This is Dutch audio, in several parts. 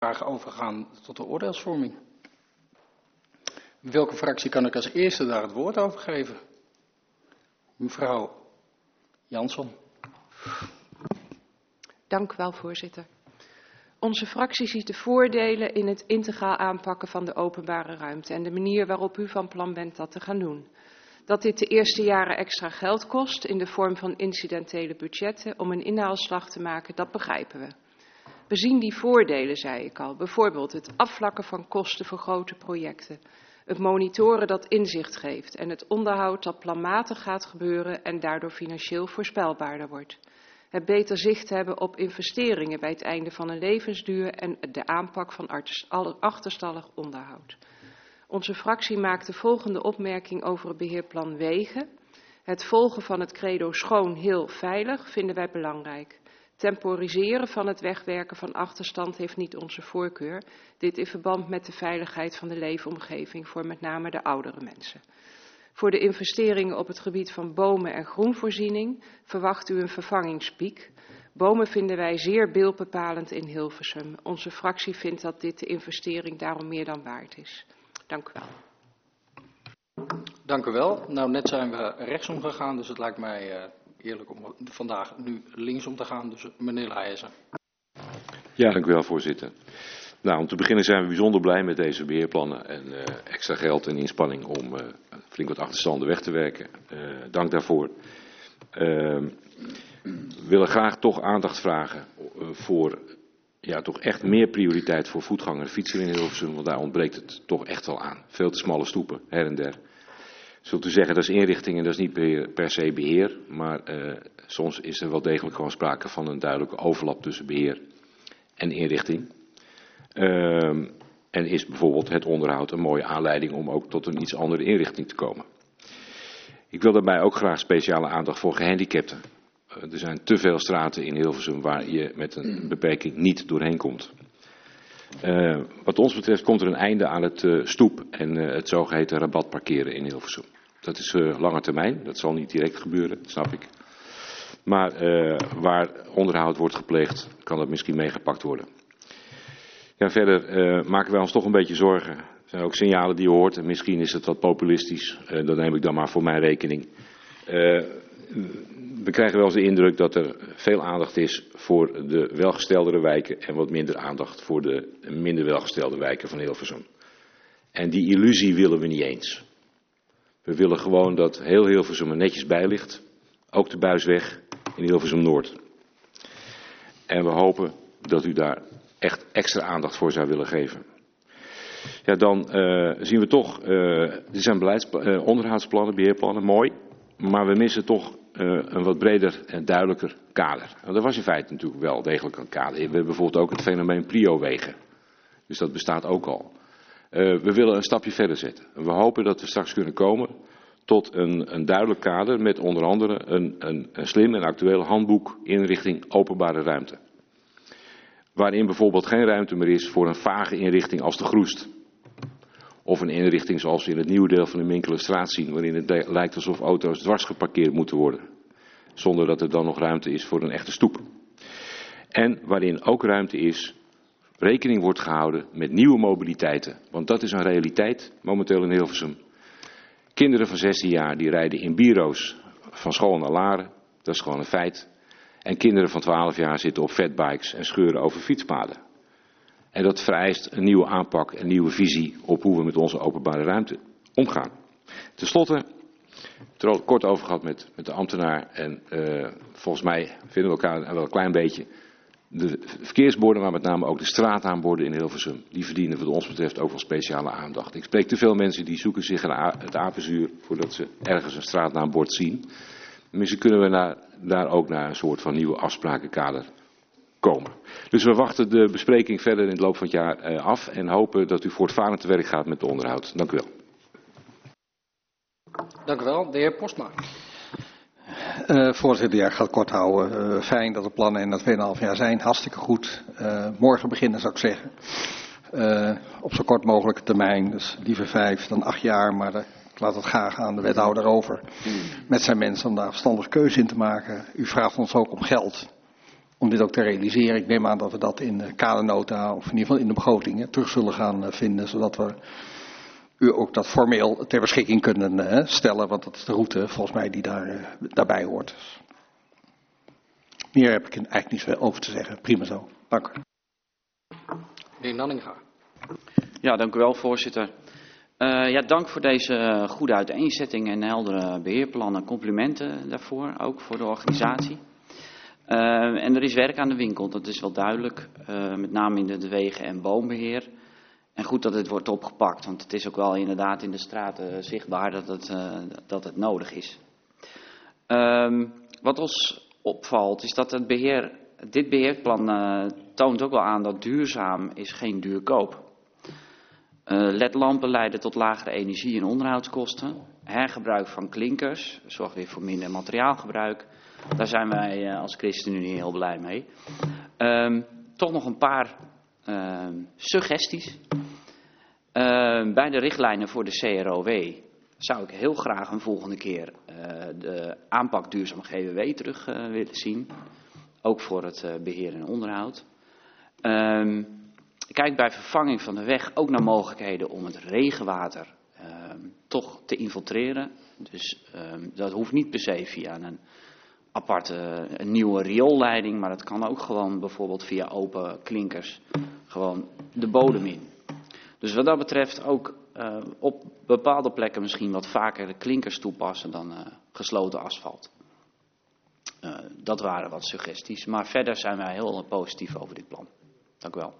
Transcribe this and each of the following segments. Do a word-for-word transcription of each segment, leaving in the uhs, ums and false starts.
graag overgaan tot de oordeelsvorming. Welke fractie kan ik als eerste daar het woord over geven? Mevrouw Jansson. Dank u wel, voorzitter. Onze fractie ziet de voordelen in het integraal aanpakken van de openbare ruimte en de manier waarop u van plan bent dat te gaan doen. Dat dit de eerste jaren extra geld kost in de vorm van incidentele budgetten om een inhaalslag te maken, dat begrijpen we. We zien die voordelen, zei ik al, bijvoorbeeld het afvlakken van kosten voor grote projecten, het monitoren dat inzicht geeft en het onderhoud dat planmatig gaat gebeuren en daardoor financieel voorspelbaarder wordt. Het beter zicht hebben op investeringen bij het einde van een levensduur en de aanpak van achterstallig onderhoud. Onze fractie maakt de volgende opmerking over het beheerplan wegen. Het volgen van het credo schoon, heel, veilig vinden wij belangrijk. Temporiseren van het wegwerken van achterstand heeft niet onze voorkeur. Dit in verband met de veiligheid van de leefomgeving voor met name de oudere mensen. Voor de investeringen op het gebied van bomen en groenvoorziening verwacht u een vervangingspiek. Bomen vinden wij zeer beeldbepalend in Hilversum. Onze fractie vindt dat dit de investering daarom meer dan waard is. Dank u wel. Dank u wel. Nou, net zijn we rechtsom gegaan, dus het lijkt mij uh, eerlijk om vandaag nu linksom te gaan. Dus meneer Leijzen. Ja, dank u wel, voorzitter. Nou, om te beginnen zijn we bijzonder blij met deze beheerplannen en uh, extra geld en inspanning om uh, flink wat achterstanden weg te werken. Uh, dank daarvoor. Uh, we willen graag toch aandacht vragen uh, voor ja, toch echt meer prioriteit voor voetganger en fietser in Hilversum, want daar ontbreekt het toch echt wel aan. Veel te smalle stoepen, her en der. Zult u zeggen, dat is inrichting en dat is niet beheer, per se beheer, maar uh, soms is er wel degelijk gewoon sprake van een duidelijke overlap tussen beheer en inrichting. Uh, en is bijvoorbeeld het onderhoud een mooie aanleiding om ook tot een iets andere inrichting te komen. Ik wil daarbij ook graag speciale aandacht voor gehandicapten. Uh, er zijn te veel straten in Hilversum waar je met een beperking niet doorheen komt. Uh, wat ons betreft komt er een einde aan het uh, stoep en uh, het zogeheten rabatparkeren in Hilversum. Dat is uh, lange termijn, dat zal niet direct gebeuren, dat snap ik. Maar uh, waar onderhoud wordt gepleegd, kan dat misschien meegepakt worden. Ja, verder uh, maken wij ons toch een beetje zorgen. Er zijn ook signalen die je hoort en misschien is het wat populistisch. Uh, dat neem ik dan maar voor mijn rekening. Uh, we krijgen wel eens de indruk dat er veel aandacht is voor de welgesteldere wijken en wat minder aandacht voor de minder welgestelde wijken van Hilversum. En die illusie willen we niet eens. We willen gewoon dat heel Hilversum er netjes bij ligt. Ook de Buisweg in Hilversum Noord. En we hopen dat u daar echt extra aandacht voor zou willen geven. Ja, dan uh, zien we toch, uh, er zijn beleids, uh, onderhoudsplannen, beheerplannen, mooi. Maar we missen toch uh, een wat breder en duidelijker kader. Nou, er was in feite natuurlijk wel degelijk een kader. We hebben bijvoorbeeld ook het fenomeen Prio-wegen. Dus dat bestaat ook al. Uh, we willen een stapje verder zetten. We hopen dat we straks kunnen komen tot een, een duidelijk kader met onder andere een, een, een slim en actueel handboek inrichting openbare ruimte. Waarin bijvoorbeeld geen ruimte meer is voor een vage inrichting als de Groest. Of een inrichting zoals we in het nieuwe deel van de Minkelenstraat zien, waarin het lijkt alsof auto's dwars geparkeerd moeten worden. Zonder dat er dan nog ruimte is voor een echte stoep. En waarin ook ruimte is, rekening wordt gehouden met nieuwe mobiliteiten. Want dat is een realiteit momenteel in Hilversum. Kinderen van zestien jaar die rijden in bureaus van school naar Laren. Dat is gewoon een feit. En kinderen van twaalf jaar zitten op fatbikes en scheuren over fietspaden. En dat vereist een nieuwe aanpak, een nieuwe visie op hoe we met onze openbare ruimte omgaan. Ten slotte, ik heb er al kort over gehad met, met de ambtenaar. En uh, volgens mij vinden we elkaar wel een klein beetje. De verkeersborden, maar met name ook de straataanborden in Hilversum, die verdienen wat ons betreft ook wel speciale aandacht. Ik spreek te veel mensen die zoeken zich het apenzuur voordat ze ergens een straatnaambord zien. Misschien kunnen we naar, daar ook naar een soort van nieuwe afsprakenkader komen. Dus we wachten de bespreking verder in het loop van het jaar uh, af en hopen dat u voortvarend te werk gaat met de onderhoud. Dank u wel. Dank u wel. De heer Postma. Uh, voorzitter, ja, ik ga het kort houden. Uh, fijn dat de plannen in dat twee en een half jaar zijn. Hartstikke goed. Uh, morgen beginnen zou ik zeggen. Uh, op zo kort mogelijke termijn. Dus liever vijf dan acht jaar. Maar uh, ik laat het graag aan de wethouder over. Met zijn mensen om daar verstandige keuze in te maken. U vraagt ons ook om geld. om dit ook te realiseren. Ik neem aan dat we dat in de kadernota of in ieder geval in de begroting hè, terug zullen gaan uh, vinden, zodat we u ook dat formeel ter beschikking kunnen uh, stellen, want dat is de route volgens mij die daar, uh, daarbij hoort. Dus meer heb ik er eigenlijk niet zo over te zeggen. Prima zo. Dank u. Meneer Nanninga. Ja, dank u wel, voorzitter. Uh, ja, dank voor deze goede uiteenzetting en heldere beheerplannen. Complimenten daarvoor, ook voor de organisatie. Uh, en er is werk aan de winkel, dat is wel duidelijk. Uh, met name in het wegen- en boombeheer. En goed dat het wordt opgepakt, want het is ook wel inderdaad in de straten zichtbaar dat het, uh, dat het nodig is. Uh, wat ons opvalt is dat het beheer, dit beheerplan uh, toont ook wel aan dat duurzaam is geen duurkoop. Uh, L E D-lampen leiden tot lagere energie- en onderhoudskosten. Hergebruik van klinkers zorgt weer voor minder materiaalgebruik. Daar zijn wij uh, als ChristenUnie heel blij mee. Uh, toch nog een paar uh, suggesties. Uh, bij de richtlijnen voor de C R O W zou ik heel graag een volgende keer uh, de aanpak duurzaam G W W terug uh, willen zien. Ook voor het uh, beheer en onderhoud. Uh, Kijk bij vervanging van de weg ook naar mogelijkheden om het regenwater uh, toch te infiltreren. Dus uh, dat hoeft niet per se via een aparte, een nieuwe rioolleiding, maar dat kan ook gewoon bijvoorbeeld via open klinkers gewoon de bodem in. Dus wat dat betreft ook uh, op bepaalde plekken misschien wat vaker de klinkers toepassen dan uh, gesloten asfalt. Uh, dat waren wat suggesties, maar verder zijn wij heel positief over dit plan. Dank u wel.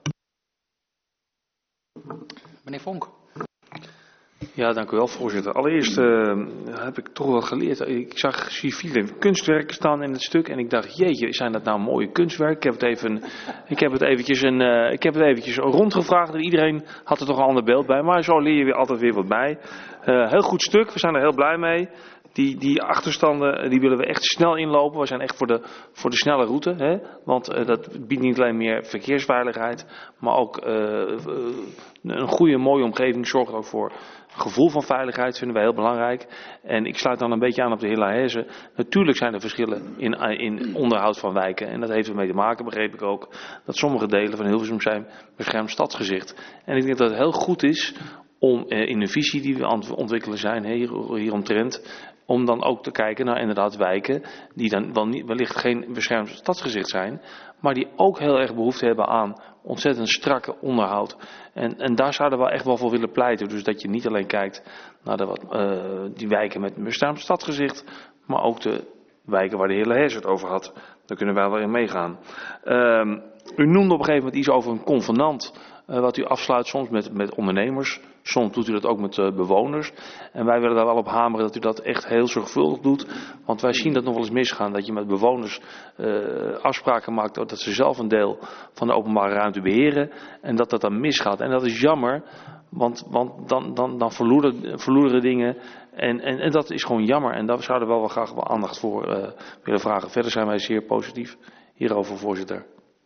Meneer Vonk. Ja, dank u wel, voorzitter. Allereerst uh, heb ik toch wat geleerd. Ik zag civiele kunstwerken staan in het stuk en ik dacht, jeetje, zijn dat nou mooie kunstwerken? Ik heb het even, ik heb het eventjes, een, uh, ik heb het eventjes rondgevraagd en iedereen had er toch een ander beeld bij. Maar zo leer je weer altijd weer wat bij. Uh, heel goed stuk, we zijn er heel blij mee. Die, die achterstanden die willen we echt snel inlopen. We zijn echt voor de, voor de snelle route. Hè? Want uh, dat biedt niet alleen meer verkeersveiligheid. Maar ook uh, uh, een goede, mooie omgeving zorgt ook voor gevoel van veiligheid. Vinden wij heel belangrijk. En ik sluit dan een beetje aan op de heer Laherze. Natuurlijk zijn er verschillen in, in onderhoud van wijken. En dat heeft ermee te maken, begreep ik ook. Dat sommige delen van Hilversum zijn beschermd stadsgezicht. En ik denk dat het heel goed is om uh, in de visie die we aan het ontwikkelen zijn, hier, hieromtrent, om dan ook te kijken naar inderdaad wijken die dan wel niet, wellicht geen beschermd stadsgezicht zijn, maar die ook heel erg behoefte hebben aan ontzettend strakke onderhoud. En, en daar zouden we echt wel voor willen pleiten. Dus dat je niet alleen kijkt naar de, wat, uh, die wijken met een beschermd stadsgezicht, maar ook de wijken waar de heer Laherze het over had. Daar kunnen wij wel in meegaan. Uh, u noemde op een gegeven moment iets over een convenant, uh, wat u afsluit soms met, met ondernemers. Soms doet u dat ook met uh, bewoners. En wij willen daar wel op hameren dat u dat echt heel zorgvuldig doet. Want wij zien dat nog wel eens misgaan. Dat je met bewoners uh, afspraken maakt dat ze zelf een deel van de openbare ruimte beheren. En dat dat dan misgaat. En dat is jammer. Want, want dan, dan, dan verloederen, verloederen dingen. En, en, en dat is gewoon jammer. En daar zouden we wel graag wel aandacht voor uh, willen vragen. Verder zijn wij zeer positief hierover, voorzitter.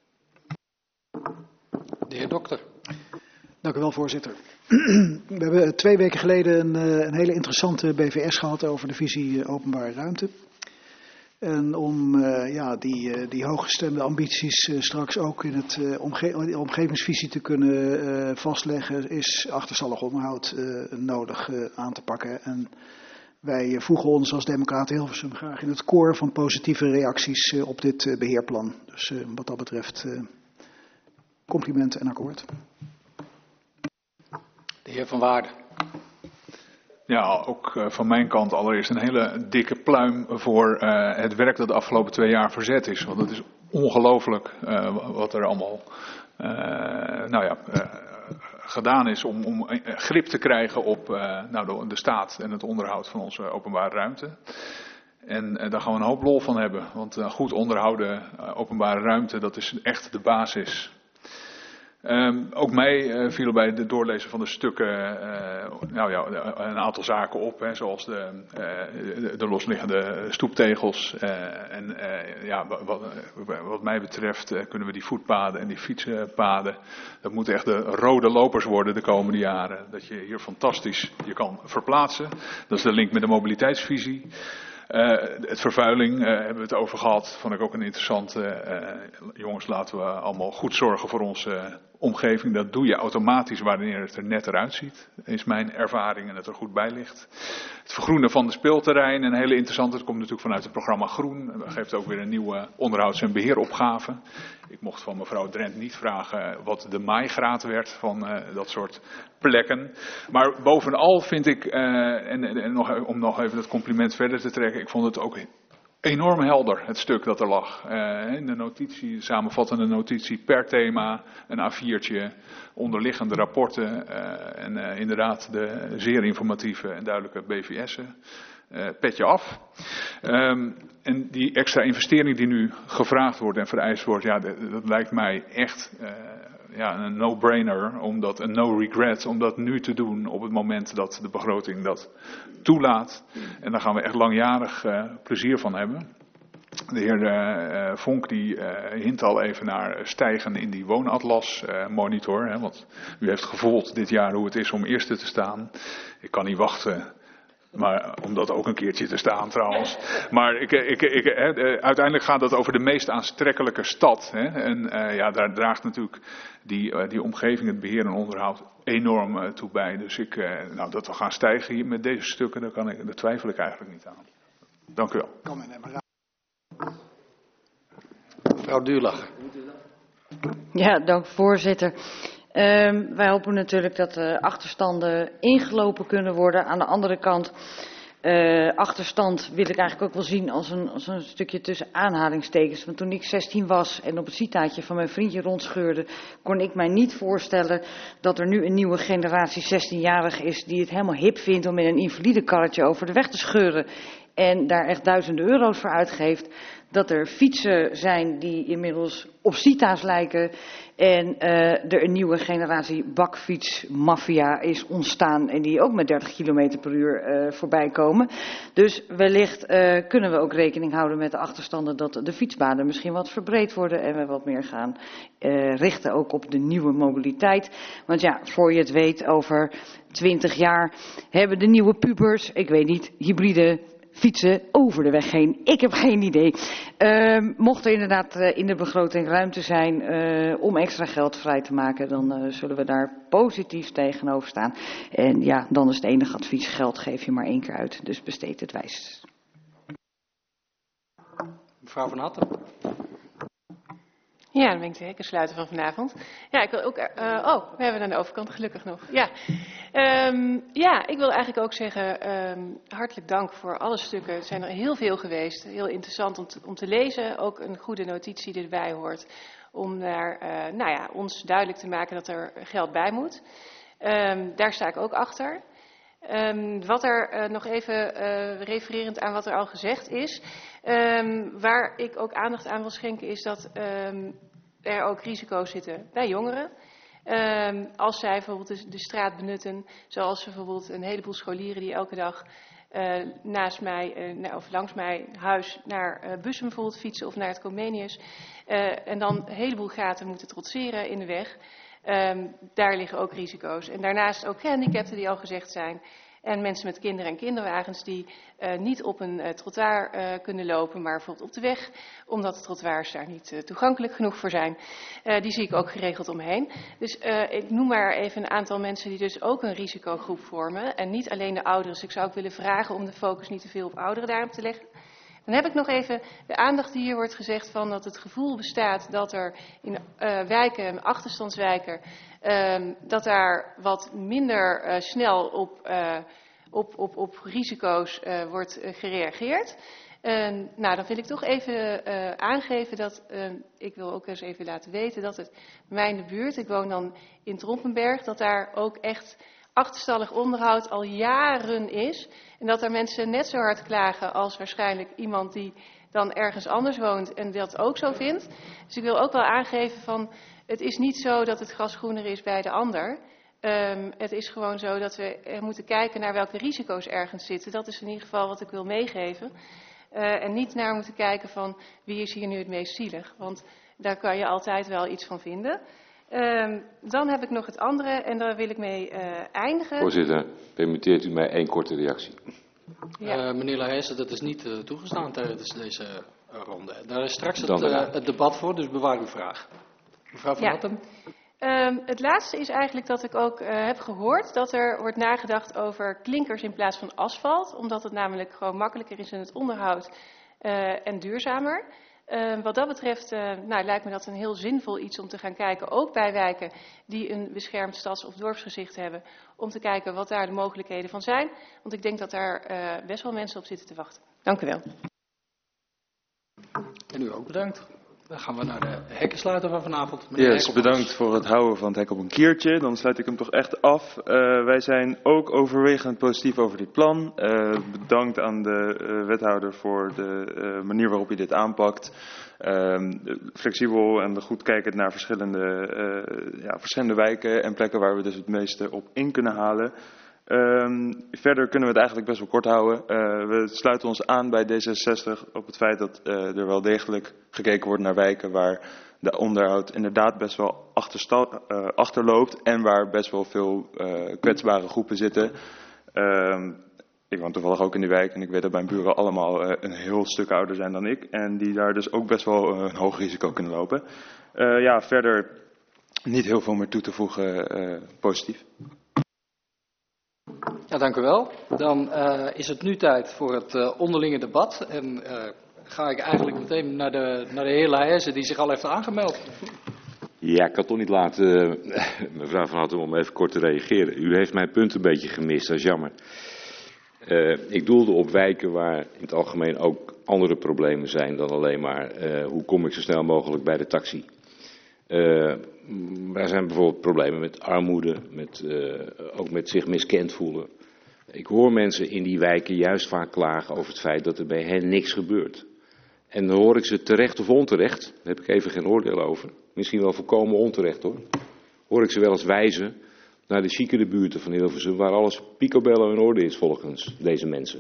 De heer Dokter. Dank u wel, voorzitter. We hebben twee weken geleden een, een hele interessante B V S gehad over de visie openbare ruimte. En om uh, ja, die, die hooggestemde ambities uh, straks ook in het uh, omge- de omgevingsvisie te kunnen uh, vastleggen, is achterstallig onderhoud uh, nodig uh, aan te pakken. En wij uh, voegen ons als Democraten Hilversum graag in het koor van positieve reacties uh, op dit uh, beheerplan. Dus uh, wat dat betreft uh, complimenten en akkoord. De heer Van Waarden. Ja, ook uh, van mijn kant allereerst een hele dikke pluim voor uh, het werk dat de afgelopen twee jaar verzet is. Want het is ongelooflijk uh, wat er allemaal uh, nou ja, uh, gedaan is om, om grip te krijgen op uh, nou, de, de staat en het onderhoud van onze openbare ruimte. En uh, daar gaan we een hoop lol van hebben. Want uh, goed onderhouden uh, openbare ruimte, dat is echt de basis. Um, ook mij uh, vielen bij het doorlezen van de stukken uh, nou ja, een aantal zaken op, hè, zoals de, uh, de, de losliggende stoeptegels. Uh, en uh, ja, wat, wat mij betreft uh, kunnen we die voetpaden en die fietsenpaden, dat moeten echt de rode lopers worden de komende jaren. Dat je hier fantastisch je kan verplaatsen. Dat is de link met de mobiliteitsvisie. Uh, het vervuiling uh, hebben we het over gehad. Vond ik ook een interessante. Uh, jongens, laten we allemaal goed zorgen voor onze omgeving. Dat doe je automatisch wanneer het er net eruit ziet. Is mijn ervaring en het er goed bij ligt. Het vergroenen van de speelterreinen. Een hele interessante. Dat komt natuurlijk vanuit het programma Groen. Dat geeft ook weer een nieuwe onderhouds- en beheeropgave. Ik mocht van mevrouw Drent niet vragen wat de maaigraad werd van uh, dat soort plekken. Maar bovenal vind ik, uh, en, en nog, om nog even het compliment verder te trekken, ik vond het ook enorm helder, het stuk dat er lag. Uh, in de notitie, samenvattende notitie per thema, een A viertje, onderliggende rapporten uh, en uh, inderdaad de zeer informatieve en duidelijke B V S'en. Uh, petje af. Um, en die extra investering die nu gevraagd wordt en vereist wordt, ja, dat, dat lijkt mij echt uh, ja, een no-brainer, om dat, een no-regret, om dat nu te doen op het moment dat de begroting dat toelaat. En daar gaan we echt langjarig uh, plezier van hebben. De heer uh, Vonk die uh, hint al even naar stijgen in die woonatlas uh, monitor. Hè, want u heeft gevolgd dit jaar hoe het is om eerste te staan. Ik kan niet wachten. Maar om dat ook een keertje te staan trouwens. Maar ik, ik, ik, he, uiteindelijk gaat het over de meest aanstrekkelijke stad. Hè. En uh, ja, daar draagt natuurlijk die, uh, die omgeving, het beheer en onderhoud enorm uh, toe bij. Dus ik, uh, nou, dat we gaan stijgen hier met deze stukken, daar, kan ik, daar twijfel ik eigenlijk niet aan. Dank u wel. Kom in, maar... Mevrouw Duurlacher. Ja, dank voorzitter. Um, wij hopen natuurlijk dat de achterstanden ingelopen kunnen worden. Aan de andere kant, uh, achterstand wil ik eigenlijk ook wel zien als een, als een stukje tussen aanhalingstekens. Want toen ik zestien was en op het citaatje van mijn vriendje rondscheurde, kon ik mij niet voorstellen dat er nu een nieuwe generatie zestienjarigen is die het helemaal hip vindt om in een invalidekarretje over de weg te scheuren. En daar echt duizenden euro's voor uitgeeft. Dat er fietsen zijn die inmiddels op Cita's lijken. En uh, er een nieuwe generatie bakfietsmafia is ontstaan. En die ook met dertig kilometer per uur uh, voorbij komen. Dus wellicht uh, kunnen we ook rekening houden met de achterstanden dat de fietsbanen misschien wat verbreed worden. En we wat meer gaan uh, richten ook op de nieuwe mobiliteit. Want ja, voor je het weet, over twintig jaar hebben de nieuwe pubers, ik weet niet, hybride fietsen over de weg heen. Ik heb geen idee. Uh, mocht er inderdaad uh, in de begroting ruimte zijn uh, om extra geld vrij te maken, dan uh, zullen we daar positief tegenover staan. En ja, dan is het enige advies, geld geef je maar één keer uit. Dus besteed het wijs. Mevrouw Van Hatten. Ja, dan ben ik de hekken sluiten van vanavond. Ja, ik wil ook... Uh, oh, we hebben aan de overkant gelukkig nog. Ja, um, ja ik wil eigenlijk ook zeggen, um, hartelijk dank voor alle stukken. Er zijn er heel veel geweest. Heel interessant om te, om te lezen. Ook een goede notitie die erbij hoort. Om daar, uh, nou ja, ons duidelijk te maken dat er geld bij moet. Um, daar sta ik ook achter. Um, wat er uh, nog even uh, refererend aan wat er al gezegd is. Um, waar ik ook aandacht aan wil schenken is dat um, er ook risico's zitten bij jongeren. Um, als zij bijvoorbeeld de, de straat benutten, zoals bijvoorbeeld een heleboel scholieren die elke dag uh, naast mij, uh, of langs mijn huis naar uh, Bussum bijvoorbeeld fietsen of naar het Comenius. Uh, en dan een heleboel gaten moeten trotseren in de weg. Um, daar liggen ook risico's. En daarnaast ook gehandicapten die al gezegd zijn. En mensen met kinderen en kinderwagens die uh, niet op een uh, trottoir uh, kunnen lopen, maar bijvoorbeeld op de weg. Omdat de trottoirs daar niet uh, toegankelijk genoeg voor zijn. Uh, die zie ik ook geregeld omheen. Dus uh, ik noem maar even een aantal mensen die dus ook een risicogroep vormen. En niet alleen de ouderen. Dus ik zou ook willen vragen om de focus niet te veel op ouderen daarop te leggen. Dan heb ik nog even de aandacht die hier wordt gezegd van dat het gevoel bestaat dat er in uh, wijken, achterstandswijken, uh, dat daar wat minder uh, snel op, uh, op, op, op risico's uh, wordt uh, gereageerd. Uh, nou, dan wil ik toch even uh, aangeven dat, uh, ik wil ook eens even laten weten dat het bij mij in de buurt, ik woon dan in Trompenberg, dat daar ook echt achterstallig onderhoud al jaren is. En dat er mensen net zo hard klagen als waarschijnlijk iemand die dan ergens anders woont en dat ook zo vindt. Dus ik wil ook wel aangeven van, het is niet zo dat het gras groener is bij de ander. Um, het is gewoon zo dat we er moeten kijken naar welke risico's ergens zitten. Dat is in ieder geval wat ik wil meegeven. Uh, en niet naar moeten kijken van wie is hier nu het meest zielig. Want daar kan je altijd wel iets van vinden. Um, dan heb ik nog het andere en daar wil ik mee uh, eindigen. Voorzitter, permitteert u mij één korte reactie? Ja. Uh, meneer Laherse, dat is niet uh, toegestaan tijdens deze uh, ronde. Daar is straks het, Dan, uh, het debat voor, dus bewaar uw vraag. Mevrouw Van Hattem. Ja. Um, het laatste is eigenlijk dat ik ook uh, heb gehoord dat er wordt nagedacht over klinkers in plaats van asfalt. Omdat het namelijk gewoon makkelijker is in het onderhoud uh, en duurzamer. Uh, wat dat betreft uh, nou, lijkt me dat een heel zinvol iets om te gaan kijken, ook bij wijken die een beschermd stads- of dorpsgezicht hebben, om te kijken wat daar de mogelijkheden van zijn. Want ik denk dat daar uh, best wel mensen op zitten te wachten. Dank u wel. En u ook bedankt. Dan gaan we naar de hekkensluiter van vanavond. Meneer Yes, bedankt voor het houden van het hek op een kiertje. Dan sluit ik hem toch echt af. Uh, wij zijn ook overwegend positief over dit plan. Uh, bedankt aan de uh, wethouder voor de uh, manier waarop hij dit aanpakt. Uh, flexibel en goed kijkend naar verschillende, uh, ja, verschillende wijken en plekken waar we dus het meeste op in kunnen halen. Um, verder kunnen we het eigenlijk best wel kort houden. Uh, we sluiten ons aan bij D zesenzestig op het feit dat uh, er wel degelijk gekeken wordt naar wijken waar de onderhoud inderdaad best wel uh, achterloopt en waar best wel veel uh, kwetsbare groepen zitten. Um, ik woon toevallig ook in die wijk en ik weet dat mijn buren allemaal uh, een heel stuk ouder zijn dan ik en die daar dus ook best wel uh, een hoog risico kunnen lopen. Uh, ja, verder niet heel veel meer toe te voegen, uh, positief. Ja, dank u wel. Dan uh, is het nu tijd voor het uh, onderlinge debat. En uh, ga ik eigenlijk meteen naar de, naar de heer Laherse die zich al heeft aangemeld. Ja, ik kan toch niet laten, uh, mevrouw Van Hattem, om even kort te reageren. U heeft mijn punt een beetje gemist, dat is jammer. Uh, ik doelde op wijken waar in het algemeen ook andere problemen zijn dan alleen maar uh, hoe kom ik zo snel mogelijk bij de taxi. Uh, er zijn bijvoorbeeld problemen met armoede, met, uh, ook met zich miskend voelen. Ik hoor mensen in die wijken juist vaak klagen over het feit dat er bij hen niks gebeurt. En dan hoor ik ze terecht of onterecht, daar heb ik even geen oordeel over, misschien wel volkomen onterecht hoor, hoor ik ze wel eens wijzen naar de chicere buurten van Hilversum, waar alles picobello in orde is volgens deze mensen.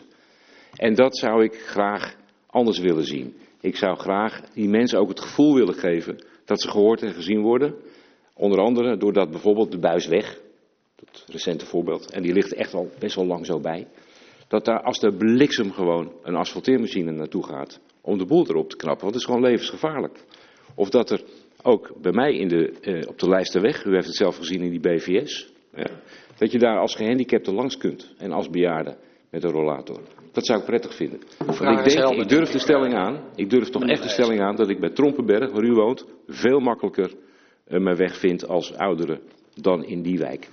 En dat zou ik graag anders willen zien. Ik zou graag die mensen ook het gevoel willen geven dat ze gehoord en gezien worden. Onder andere doordat bijvoorbeeld de Buisweg, dat recente voorbeeld, en die ligt echt al best wel lang zo bij, dat daar als de bliksem gewoon een asfalteermachine naartoe gaat om de boel erop te knappen, want het is gewoon levensgevaarlijk. Of dat er ook bij mij in de, eh, op de Leijsterweg, u heeft het zelf gezien in die B V S, ja, dat je daar als gehandicapte langs kunt en als bejaarde met een rollator. Dat zou ik prettig vinden. Want ik denk, ik durf de stelling aan, ik durf toch echt de stelling aan dat ik bij Trompenberg, waar u woont, veel makkelijker uh, mijn weg vind als oudere dan in die wijk.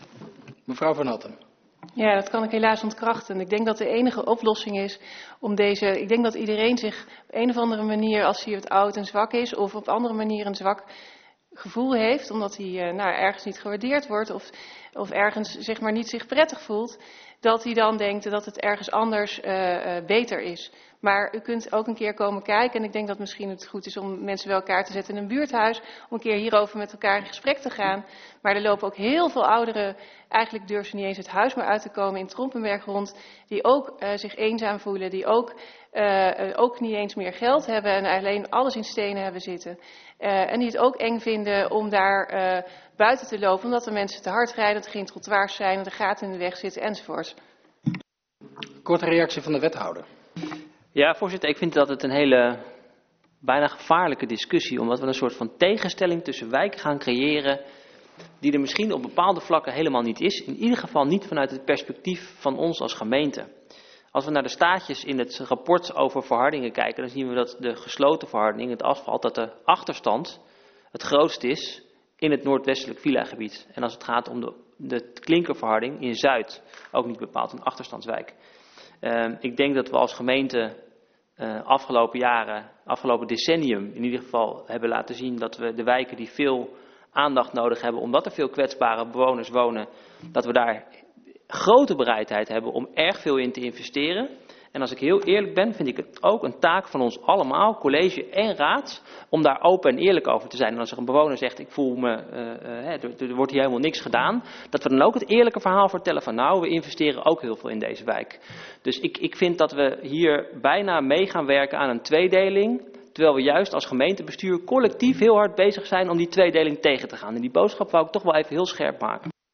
Mevrouw Van Hattem. Ja, dat kan ik helaas ontkrachten. Ik denk dat de enige oplossing is om deze... Ik denk dat iedereen zich op een of andere manier, als hij wat oud en zwak is, of op andere manier een zwak gevoel heeft, omdat hij uh, nou, ergens niet gewaardeerd wordt of, of ergens zeg maar niet zich prettig voelt, dat hij dan denkt dat het ergens anders uh, uh, beter is. Maar u kunt ook een keer komen kijken en ik denk dat misschien het goed is om mensen bij elkaar te zetten in een buurthuis, om een keer hierover met elkaar in gesprek te gaan. Maar er lopen ook heel veel ouderen, eigenlijk durven ze niet eens het huis meer uit te komen in Trompenberg rond, die ook uh, zich eenzaam voelen, die ook, uh, ook niet eens meer geld hebben en alleen alles in stenen hebben zitten. Uh, en die het ook eng vinden om daar uh, buiten te lopen, omdat de mensen te hard rijden, dat er geen trottoirs zijn, dat er gaten in de weg zitten enzovoort. Korte reactie van de wethouder. Ja, voorzitter, ik vind dat het een hele bijna gevaarlijke discussie, omdat we een soort van tegenstelling tussen wijken gaan creëren, die er misschien op bepaalde vlakken helemaal niet is. In ieder geval niet vanuit het perspectief van ons als gemeente. Als we naar de staatjes in het rapport over verhardingen kijken, dan zien we dat de gesloten verharding, het asfalt, dat de achterstand het grootst is in het noordwestelijk villa-gebied. En als het gaat om de, de klinkerverharding in Zuid, ook niet bepaald een achterstandswijk. Uh, ik denk dat we als gemeente uh, afgelopen jaren, afgelopen decennium in ieder geval hebben laten zien dat we de wijken die veel aandacht nodig hebben, omdat er veel kwetsbare bewoners wonen, dat we daar grote bereidheid hebben om erg veel in te investeren. En als ik heel eerlijk ben, vind ik het ook een taak van ons allemaal, college en raad, om daar open en eerlijk over te zijn. En als er een bewoner zegt, ik voel me, uh, uh, er, er wordt hier helemaal niks gedaan, dat we dan ook het eerlijke verhaal vertellen van nou, we investeren ook heel veel in deze wijk. Dus ik, ik vind dat we hier bijna mee gaan werken aan een tweedeling, terwijl we juist als gemeentebestuur collectief heel hard bezig zijn om die tweedeling tegen te gaan. En die boodschap wou ik toch wel even heel scherp maken.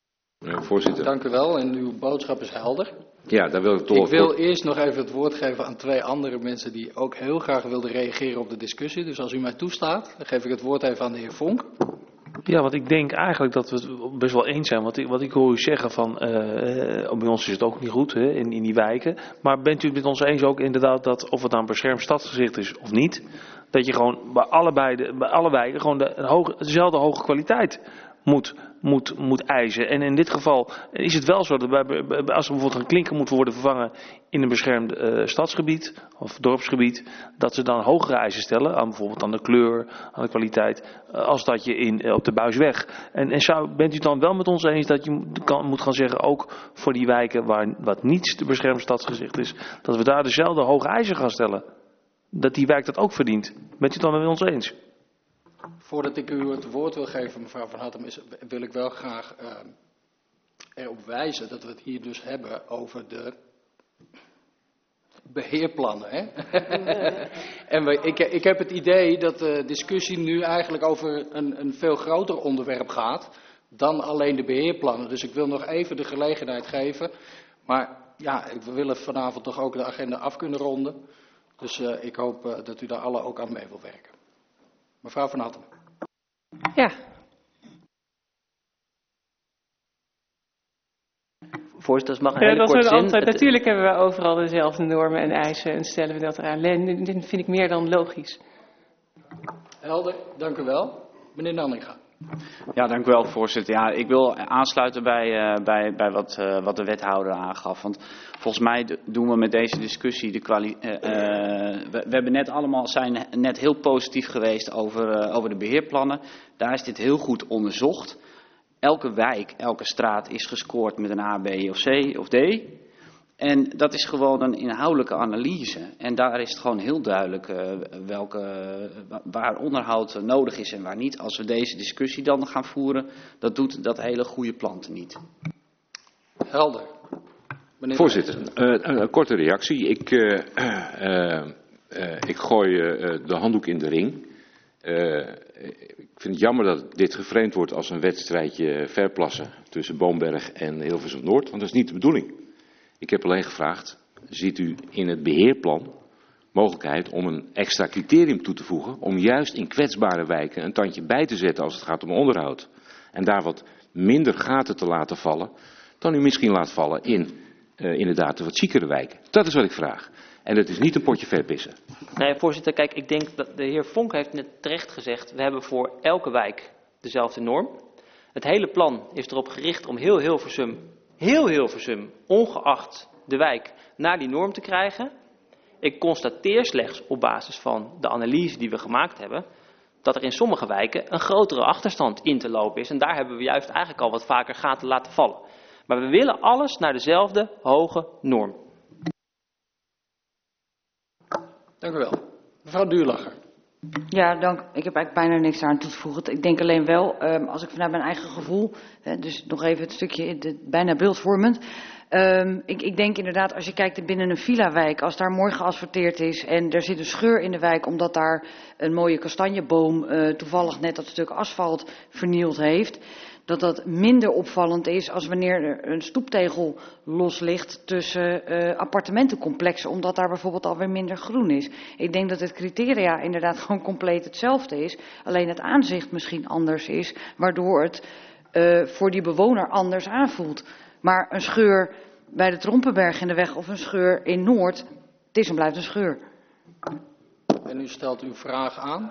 Uh, voorzitter. Dank u wel en uw boodschap is helder. Ja, daar wil ik toch... Ik wil eerst nog even het woord geven aan twee andere mensen die ook heel graag wilden reageren op de discussie. Dus als u mij toestaat, dan geef ik het woord even aan de heer Vonk. Ja, want ik denk eigenlijk dat we het best wel eens zijn. Wat ik, wat ik hoor u zeggen van, uh, bij ons is het ook niet goed hè, in, in die wijken. Maar bent u het met ons eens ook inderdaad dat of het nou een beschermd stadsgezicht is of niet, dat je gewoon bij allebei de, bij alle wijken gewoon de, hoge, dezelfde hoge kwaliteit moet, moet, moet eisen. En in dit geval is het wel zo dat bij, als er bijvoorbeeld een klinker moet worden vervangen in een beschermd uh, stadsgebied of dorpsgebied, dat ze dan hogere eisen stellen aan bijvoorbeeld aan de kleur, aan de kwaliteit, uh, als dat je in, uh, op de Buisweg. En, en zou, bent u het dan wel met ons eens dat je kan, moet gaan zeggen, ook voor die wijken waar wat niet de beschermd stadsgezicht is, dat we daar dezelfde hoge eisen gaan stellen? Dat die wijk dat ook verdient. Bent u het dan met ons eens? Voordat ik u het woord wil geven, mevrouw Van Hattem, is, wil ik wel graag uh, erop wijzen dat we het hier dus hebben over de beheerplannen. Hè? en we, ik, ik heb het idee dat de discussie nu eigenlijk over een, een veel groter onderwerp gaat dan alleen de beheerplannen. Dus ik wil nog even de gelegenheid geven. Maar ja, we willen vanavond toch ook de agenda af kunnen ronden. Dus uh, ik hoop uh, dat u daar alle ook aan mee wil werken. Mevrouw Van Hattem. Ja. Voorzitter, mag een ja, hele dat korte is zin. antwoord. Het... Natuurlijk hebben we overal dezelfde normen en eisen en stellen we dat eraan. Dit vind ik meer dan logisch. Helder, dank u wel. Meneer Nanninga. Ja, dank u wel, voorzitter. Ja, ik wil aansluiten bij, uh, bij, bij wat, uh, wat de wethouder aangaf. Want volgens mij doen we met deze discussie de kwaliteit. Uh, uh, we, we hebben net allemaal zijn net heel positief geweest over, uh, over de beheerplannen. Daar is dit heel goed onderzocht. Elke wijk, elke straat is gescoord met een A, B of C of D. En dat is gewoon een inhoudelijke analyse. En daar is het gewoon heel duidelijk uh, welke, uh, waar onderhoud nodig is en waar niet. Als we deze discussie dan gaan voeren, dat doet dat hele goede plan niet. Helder. Meneer Voorzitter, uh, een korte reactie. Ik, uh, uh, uh, ik gooi uh, de handdoek in de ring. Uh, ik vind het jammer dat dit geframed wordt als een wedstrijdje verplassen tussen Boomberg en Hilversum Noord, want dat is niet de bedoeling. Ik heb alleen gevraagd, ziet u in het beheerplan mogelijkheid om een extra criterium toe te voegen, om juist in kwetsbare wijken een tandje bij te zetten als het gaat om onderhoud. En daar wat minder gaten te laten vallen, dan u misschien laat vallen in uh, inderdaad de wat ziekere wijken. Dat is wat ik vraag. En het is niet een potje verpissen. Nee, voorzitter, kijk, ik denk dat de heer Vonk heeft net terecht gezegd, we hebben voor elke wijk dezelfde norm. Het hele plan is erop gericht om heel Hilversum, heel Hilversum, ongeacht de wijk, naar die norm te krijgen. Ik constateer slechts op basis van de analyse die we gemaakt hebben, dat er in sommige wijken een grotere achterstand in te lopen is. En daar hebben we juist eigenlijk al wat vaker gaten laten vallen. Maar we willen alles naar dezelfde hoge norm. Dank u wel. Mevrouw Duurlacher. Ja, dank. Ik heb eigenlijk bijna niks aan toe te voegen. Ik denk alleen wel, um, als ik vanuit mijn eigen gevoel, hè, dus nog even het stukje de, bijna beeldvormend. Um, ik, ik denk inderdaad, als je kijkt binnen een villa-wijk, als daar mooi geasfalteerd is en er zit een scheur in de wijk omdat daar een mooie kastanjeboom uh, toevallig net dat stuk asfalt vernield heeft, dat dat minder opvallend is als wanneer er een stoeptegel los ligt tussen uh, appartementencomplexen, omdat daar bijvoorbeeld alweer minder groen is. Ik denk dat het criteria inderdaad gewoon compleet hetzelfde is, alleen het aanzicht misschien anders is, waardoor het uh, voor die bewoner anders aanvoelt. Maar een scheur bij de Trompenberg in de weg of een scheur in Noord, het is en blijft een scheur. En u stelt uw vraag aan?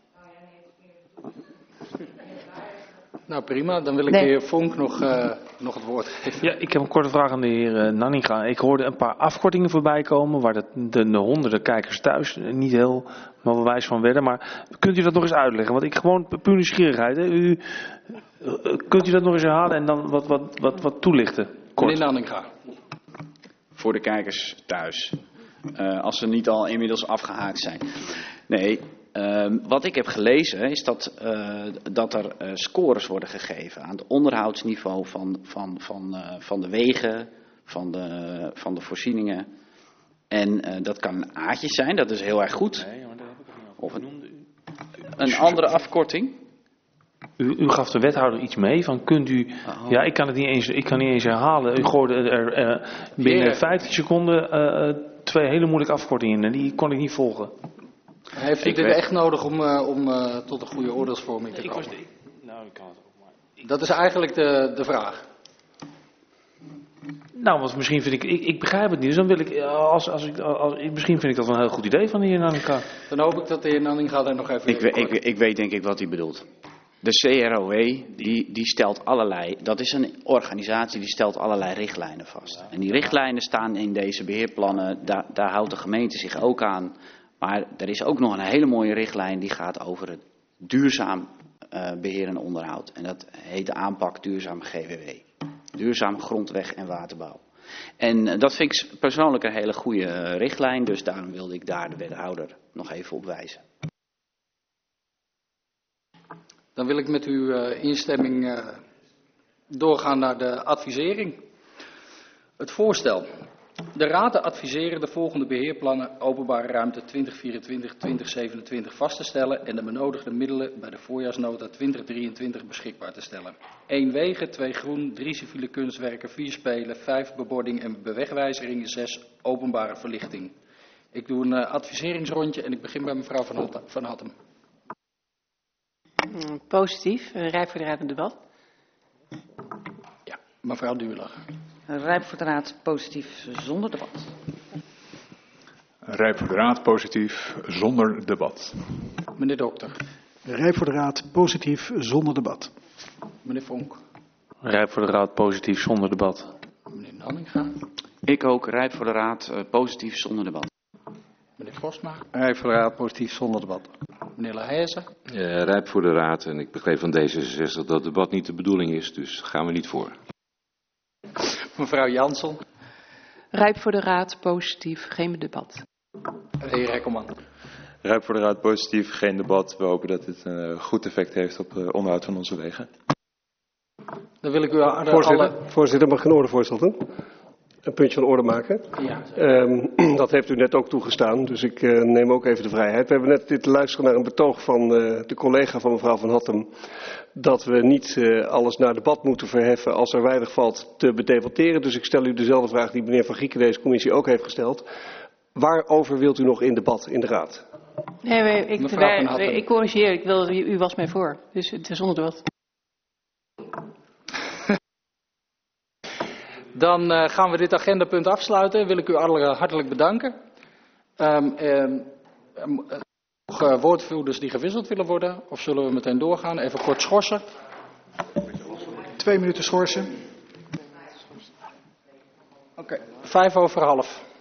Nou prima, dan wil ik nee. de heer Vonk nog, uh, nog het woord geven. Ja, ik heb een korte vraag aan de heer uh, Nanninga. Ik hoorde een paar afkortingen voorbij komen waar de, de, de honderden kijkers thuis niet heel maar wel wijs van werden. Maar kunt u dat nog eens uitleggen? Want ik gewoon puur nieuwsgierigheid. Hè? U, uh, kunt u dat nog eens herhalen en dan wat, wat, wat, wat toelichten? Kort. Meneer Nanninga. Voor de kijkers thuis. Uh, als ze niet al inmiddels afgehaakt zijn. Nee. Uh, wat ik heb gelezen is dat, uh, dat er uh, scores worden gegeven aan het onderhoudsniveau van, van, van, uh, van de wegen, van de, van de voorzieningen. En uh, dat kan een A'tje zijn, dat is heel erg goed. Nee, maar dat heb ik niet of een, een andere afkorting. U, u gaf de wethouder iets mee van kunt u, oh. ja ik kan het niet eens, ik kan niet eens herhalen. U gooide er uh, binnen yeah. vijftien seconden uh, twee hele moeilijke afkortingen in en die kon ik niet volgen. Heeft u ik dit weet... echt nodig om, uh, om uh, tot een goede oordeelsvorming te komen? Ik was, ik, nou, ik kan het ook maar. Ik... Dat is eigenlijk de, de vraag. Nou, want misschien vind ik, ik, ik begrijp het niet, dus dan wil ik, als, als ik, als, misschien vind ik dat wel een heel goed idee van de heer Nanninga. Dan hoop ik dat de heer Nanninga daar nog even... Ik, ik, ik, ik weet denk ik wat hij bedoelt. De C R O W, die, die stelt allerlei, dat is een organisatie die stelt allerlei richtlijnen vast. En die richtlijnen staan in deze beheerplannen, daar, daar houdt de gemeente zich ook aan. Maar er is ook nog een hele mooie richtlijn die gaat over het duurzaam uh, beheer en onderhoud. En dat heet de aanpak duurzaam G W W. Duurzaam grondweg en waterbouw. En uh, dat vind ik persoonlijk een hele goede uh, richtlijn, dus daarom wilde ik daar de wethouder nog even op wijzen. Dan wil ik met uw uh, instemming uh, doorgaan naar de advisering. Het voorstel. De Raad adviseren de volgende beheerplannen openbare ruimte twintig vierentwintig tot twintig zevenentwintig vast te stellen en de benodigde middelen bij de voorjaarsnota twintig drieëntwintig beschikbaar te stellen. één wegen, twee groen, drie civiele kunstwerken, vier spelen, vijf bebording en bewegwijzering, zes openbare verlichting. Ik doe een uh, adviseringsrondje en ik begin bij mevrouw Van, Hot- van Hattem. Positief, rijp voor de raad een debat. Ja, mevrouw Duurlag. Rijp voor de raad, positief, zonder debat. Rijp voor de raad, positief, zonder debat. Meneer Dokter. Rijp voor de raad, positief, zonder debat. Meneer Vonk. Rijp voor de raad, positief, zonder debat. Meneer Nanninga. Ik ook, rijp voor de raad, uh, positief, zonder debat. Meneer Postma. Rijp voor de raad, positief, zonder debat. Meneer Lahaise. Uh, rijp voor de raad en ik begreep van D zesenzestig dat dat debat niet de bedoeling is, dus gaan we niet voor. Mevrouw Jansson. Rijp voor de raad, positief, geen debat. De heer Rekkelman. Rijp voor de raad, positief, geen debat. We hopen dat dit een goed effect heeft op het onderhoud van onze wegen. Dan wil ik u alle... Voorzitter, voorzitter mag ik een ordevoorstel doen? Een puntje van orde maken. Ja. Um, dat heeft u net ook toegestaan, dus ik uh, neem ook even de vrijheid. We hebben net dit luisteren naar een betoog van uh, de collega van mevrouw Van Hattem. Dat we niet uh, alles naar debat moeten verheffen als er weinig valt te bedebatteren. Dus ik stel u dezelfde vraag die meneer Van Gieken deze commissie ook heeft gesteld. Waarover wilt u nog in debat in de raad? Nee, wij, ik, wij, ik corrigeer, ik wil, u was mij voor, dus het is zonder debat. Dan uh, gaan we dit agendapunt afsluiten. Wil ik u alle hartelijk bedanken. Um, um, um, nog uh, woordvoerders die gewisseld willen worden? Of zullen we meteen doorgaan? Even kort schorsen. Twee minuten schorsen. Oké, okay. Vijf over half.